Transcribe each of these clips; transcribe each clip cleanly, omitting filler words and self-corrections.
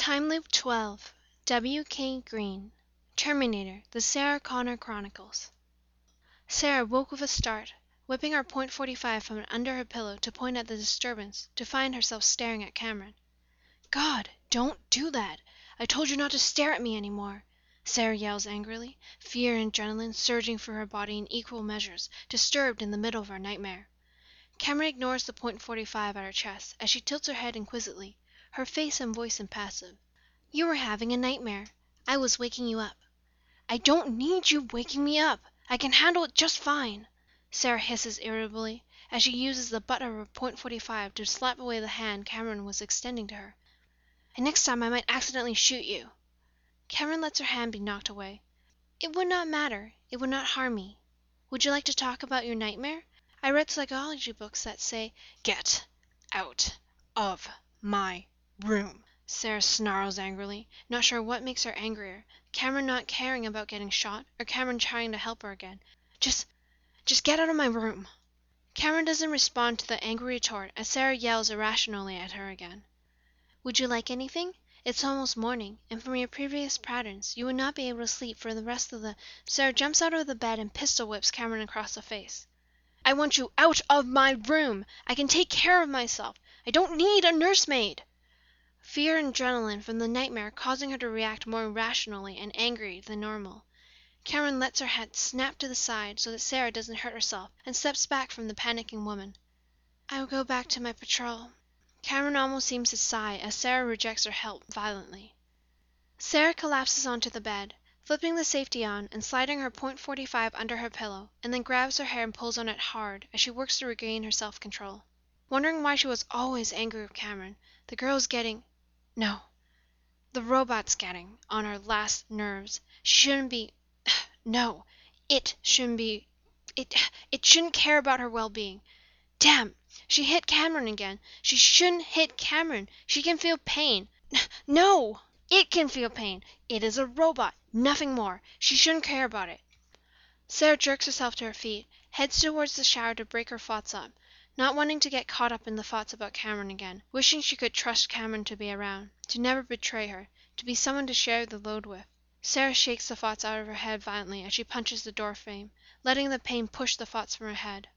Time Loop 12. W. K. Green. Terminator, The Sarah Connor Chronicles. Sarah woke with a start, whipping her .45 from under her pillow to point at the disturbance, to find herself staring at Cameron. "God, don't do that! I told you not to stare at me any more!" Sarah yells angrily, fear and adrenaline surging through her body in equal measures, disturbed in the middle of her nightmare. Cameron ignores the .45 at her chest as she tilts her head inquisitively, her face and voice impassive. "You were having a nightmare. I was waking you up." "I don't need you waking me up. I can handle it just fine," Sarah hisses irritably as she uses the butt of her .45 to slap away the hand Cameron was extending to her. "And next time I might accidentally shoot you." Cameron lets her hand be knocked away. "It would not matter. It would not harm me. Would you like to talk about your nightmare? I read psychology books that say—" "Get out of my room!" Sarah snarls angrily, not sure what makes her angrier, Cameron not caring about getting shot, or Cameron trying to help her again. Just get out of my room." Cameron doesn't respond to the angry retort as Sarah yells irrationally at her again. "Would you like anything? It's almost morning, and from your previous patterns, you would not be able to sleep for the rest of the—" Sarah jumps out of the bed and pistol whips Cameron across the face. "I want you out of my room! I can take care of myself. I don't need a nursemaid!" Fear and adrenaline from the nightmare causing her to react more irrationally and angry than normal, Cameron lets her head snap to the side so that Sarah doesn't hurt herself and steps back from the panicking woman. "I will go back to my patrol." Cameron almost seems to sigh as Sarah rejects her help violently. Sarah collapses onto the bed, flipping the safety on and sliding her .45 under her pillow, and then grabs her hair and pulls on it hard as she works to regain her self-control. Wondering why she was always angry with Cameron, the girl's getting— No, the robot's getting on her last nerves. She shouldn't be— No, it shouldn't be— It shouldn't care about her well-being. Damn, she hit Cameron again. She shouldn't hit Cameron. She can feel pain. No, it can feel pain. It is a robot, nothing more. She shouldn't care about it. Sarah jerks herself to her feet, heads towards the shower to break her thoughts up, not wanting to get caught up in the thoughts about Cameron again, wishing she could trust Cameron to be around, to never betray her, to be someone to share the load with. Sarah shakes the thoughts out of her head violently as she punches the door frame, letting the pain push the thoughts from her head.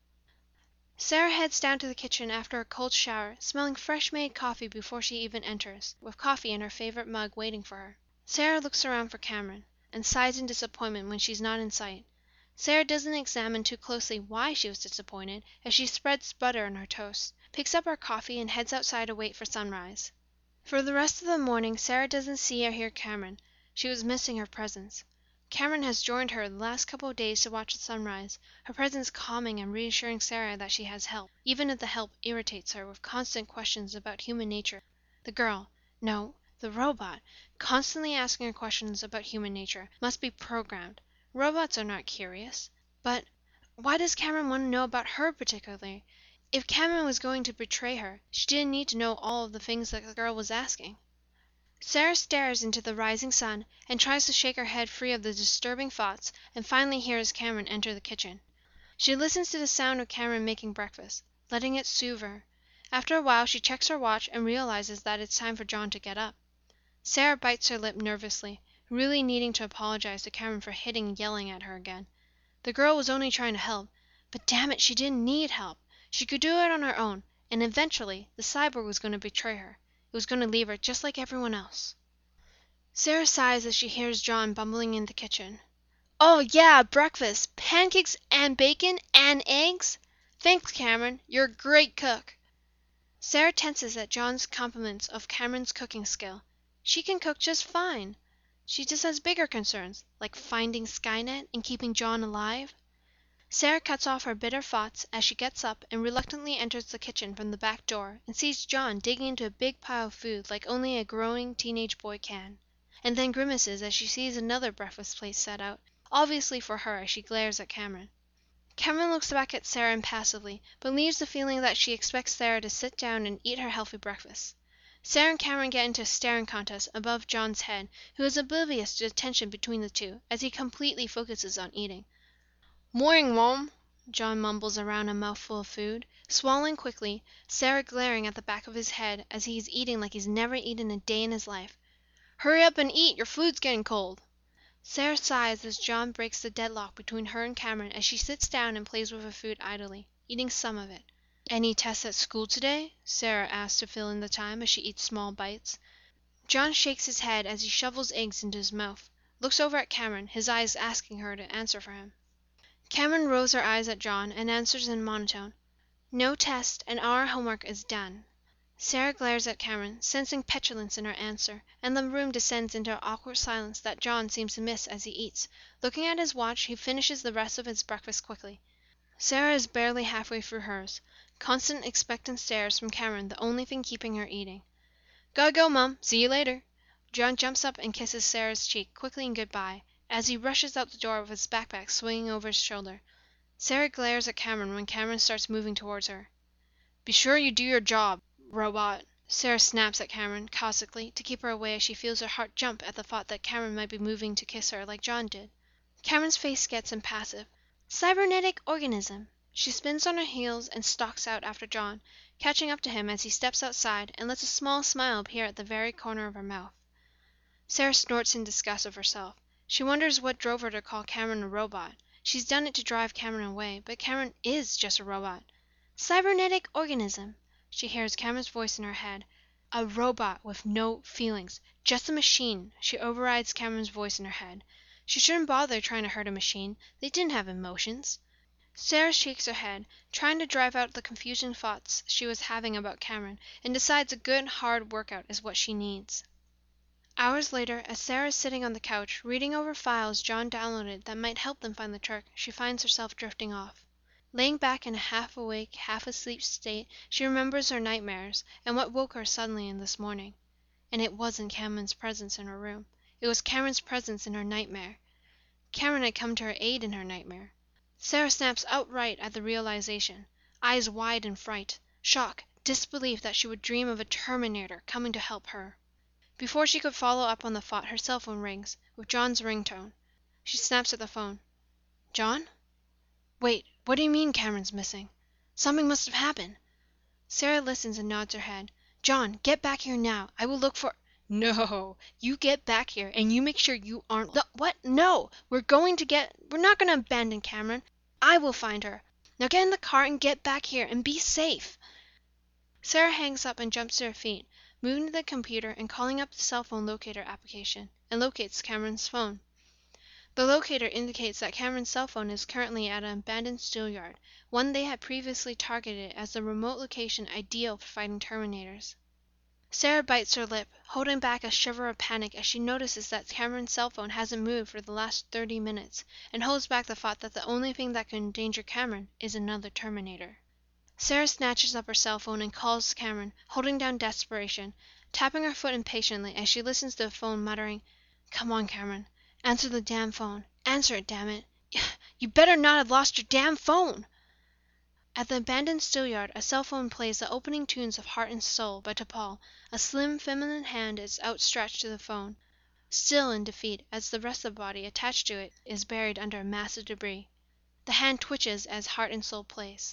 Sarah heads down to the kitchen after a cold shower, smelling fresh-made coffee before she even enters, with coffee in her favorite mug waiting for her. Sarah looks around for Cameron, and sighs in disappointment when she's not in sight. Sarah doesn't examine too closely why she was disappointed as she spreads butter on her toast, picks up her coffee, and heads outside to wait for sunrise. For the rest of the morning Sarah doesn't see or hear Cameron. She was missing her presence. Cameron has joined her the last couple of days to watch the sunrise, her presence calming and reassuring Sarah that she has help, even if the help irritates her with constant questions about human nature. The girl, no, the robot, constantly asking her questions about human nature, must be programmed. Robots are not curious. But why does Cameron want to know about her particularly? If Cameron was going to betray her, she didn't need to know all of the things that the girl was asking. Sarah stares into the rising sun and tries to shake her head free of the disturbing thoughts, and finally hears Cameron enter the kitchen. She listens to the sound of Cameron making breakfast, letting it soothe her. After a while she checks her watch and realizes that it's time for John to get up. Sarah bites her lip nervously, really needing to apologize to Cameron for hitting and yelling at her again. The girl was only trying to help, but damn it, she didn't need help. She could do it on her own, and eventually the cyborg was going to betray her. It was going to leave her just like everyone else. Sarah sighs as she hears John bumbling in the kitchen. "Oh yeah, breakfast! Pancakes and bacon and eggs? Thanks, Cameron. You're a great cook." Sarah tenses at John's compliments of Cameron's cooking skill. She can cook just fine. She just has bigger concerns, like finding Skynet and keeping John alive. Sarah cuts off her bitter thoughts as she gets up and reluctantly enters the kitchen from the back door and sees John digging into a big pile of food like only a growing teenage boy can, and then grimaces as she sees another breakfast plate set out, obviously for her, as she glares at Cameron. Cameron looks back at Sarah impassively, but leaves the feeling that she expects Sarah to sit down and eat her healthy breakfast. Sarah and Cameron get into a staring contest above John's head, who is oblivious to the tension between the two as he completely focuses on eating. "Morning, Mom," John mumbles around a mouthful of food, Swallowing quickly, Sarah glaring at the back of his head as he's eating like he's never eaten a day in his life. "Hurry up and eat! Your food's getting cold!" Sarah sighs as John breaks the deadlock between her and Cameron as she sits down and plays with her food idly, eating some of it. "Any tests at school today?" Sarah asks to fill in the time as she eats small bites. John shakes his head as he shovels eggs into his mouth, looks over at Cameron, his eyes asking her to answer for him. Cameron rolls her eyes at John and answers in monotone, "No test, and our homework is done." Sarah glares at Cameron, sensing petulance in her answer, and the room descends into an awkward silence that John seems to miss as he eats. Looking at his watch, he finishes the rest of his breakfast quickly. Sarah is barely halfway through hers, constant expectant stares from Cameron the only thing keeping her eating. "Gotta go, Mom. See you later." John jumps up and kisses Sarah's cheek quickly in goodbye as he rushes out the door with his backpack swinging over his shoulder. Sarah glares at Cameron when Cameron starts moving towards her. "Be sure you do your job, robot," Sarah snaps at Cameron caustically to keep her away as she feels her heart jump at the thought that Cameron might be moving to kiss her like John did. Cameron's face gets impassive. "Cybernetic organism." She spins on her heels and stalks out after John, catching up to him as he steps outside and lets a small smile appear at the very corner of her mouth. Sarah snorts in disgust of herself. She wonders what drove her to call Cameron a robot. She's done it to drive Cameron away, but Cameron is just a robot. "Cybernetic organism." She hears Cameron's voice in her head. A robot with no feelings. Just a machine. She overrides Cameron's voice in her head. She shouldn't bother trying to hurt a machine. They didn't have emotions. Sarah shakes her head, trying to drive out the confusing thoughts she was having about Cameron, and decides a good, hard workout is what she needs. Hours later, as Sarah is sitting on the couch, reading over files John downloaded that might help them find the Turk, she finds herself drifting off. Laying back in a half-awake, half-asleep state, she remembers her nightmares and what woke her suddenly in this morning. And it wasn't Cameron's presence in her room. It was Cameron's presence in her nightmare. Cameron had come to her aid in her nightmare. Sarah snaps outright at the realization, eyes wide in fright, shock, disbelief that she would dream of a Terminator coming to help her. Before she could follow up on the thought, her cell phone rings, with John's ringtone. She snaps at the phone. "John? Wait, what do you mean Cameron's missing? Something must have happened." Sarah listens and nods her head. "John, get back here now. I will look for—" "No, you get back here and you make sure you aren't—" "What? No! We're not going to abandon Cameron. I will find her. Now get in the car and get back here and be safe." Sarah hangs up and jumps to her feet, moving to the computer and calling up the cell phone locator application, and locates Cameron's phone. The locator indicates that Cameron's cell phone is currently at an abandoned steel-yard, one they had previously targeted as the remote location ideal for fighting Terminators. Sarah bites her lip, holding back a shiver of panic as she notices that Cameron's cell phone hasn't moved for the last 30 minutes, and holds back the thought that the only thing that could endanger Cameron is another Terminator. Sarah snatches up her cell phone and calls Cameron, holding down desperation, tapping her foot impatiently as she listens to the phone muttering, "Come on, Cameron. Answer the damn phone. Answer it, damn it. You better not have lost your damn phone!" At the abandoned steel-yard, a cell phone plays the opening tunes of Heart and Soul by T'Pol. A slim, feminine hand is outstretched to the phone, still in defeat as the rest of the body attached to it is buried under a mass of debris. The hand twitches as Heart and Soul plays.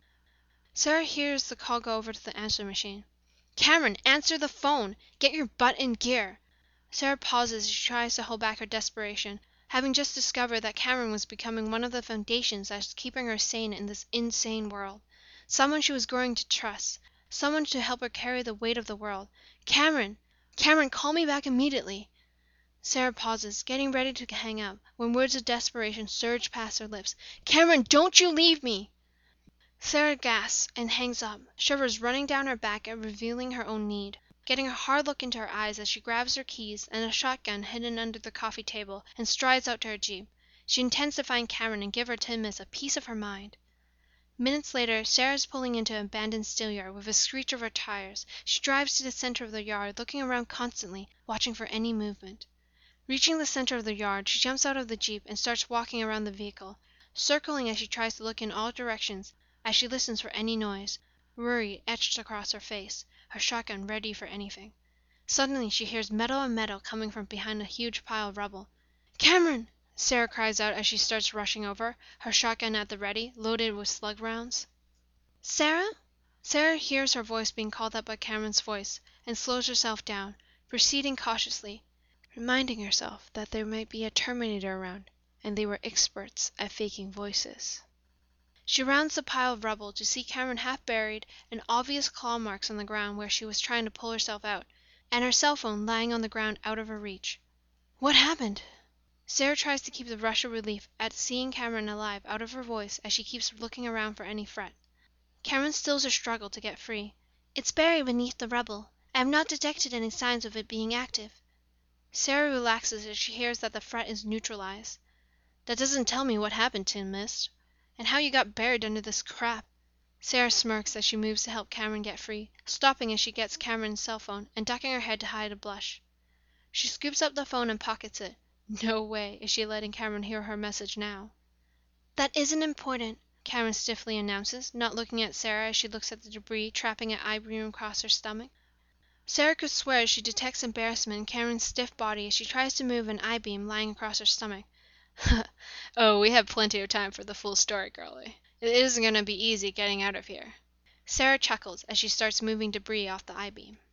Sarah hears the call go over to the answer machine. "Cameron, answer the phone! Get your butt in gear!" Sarah pauses as she tries to hold back her desperation, having just discovered that Cameron was becoming one of the foundations that was keeping her sane in this insane world. Someone she was growing to trust. Someone to help her carry the weight of the world. "Cameron! Cameron, call me back immediately!" Sarah pauses, getting ready to hang up, when words of desperation surge past her lips. "Cameron, don't you leave me!" Sarah gasps and hangs up, shivers running down her back at revealing her own need. Getting a hard look into her eyes as she grabs her keys and a shotgun hidden under the coffee table and strides out to her jeep. She intends to find Cameron and give her Timmins a piece of her mind. Minutes later, Sarah is pulling into an abandoned steel-yard with a screech of her tires. She drives to the center of the yard, looking around constantly, watching for any movement. Reaching the center of the yard, she jumps out of the jeep and starts walking around the vehicle, circling as she tries to look in all directions as she listens for any noise, worry etched across her face, her shotgun ready for anything. Suddenly she hears metal on metal coming from behind a huge pile of rubble. "Cameron!" Sarah cries out as she starts rushing over, her shotgun at the ready, loaded with slug rounds. Sarah? Sarah hears her voice being called up by Cameron's voice, and slows herself down, proceeding cautiously, reminding herself that there might be a Terminator around, and they were experts at faking voices. She rounds the pile of rubble to see Cameron half buried and obvious claw marks on the ground where she was trying to pull herself out, and her cell phone lying on the ground out of her reach. What happened? Sarah tries to keep the rush of relief at seeing Cameron alive out of her voice as she keeps looking around for any threat. Cameron stills her struggle to get free. It's buried beneath the rubble. I have not detected any signs of it being active. Sarah relaxes as she hears that the threat is neutralized. That doesn't tell me what happened, Tin Mist, and how you got buried under this crap. Sarah smirks as she moves to help Cameron get free, stopping as she gets Cameron's cell phone and ducking her head to hide a blush. She scoops up the phone and pockets it. No way is she letting Cameron hear her message now. That isn't important, Cameron stiffly announces, not looking at Sarah as she looks at the debris trapping an I-beam across her stomach. Sarah could swear she detects embarrassment in Cameron's stiff body as she tries to move an I-beam lying across her stomach. Oh, we have plenty of time for the full story, girlie. It isn't going to be easy getting out of here. Sarah chuckles as she starts moving debris off the I-beam.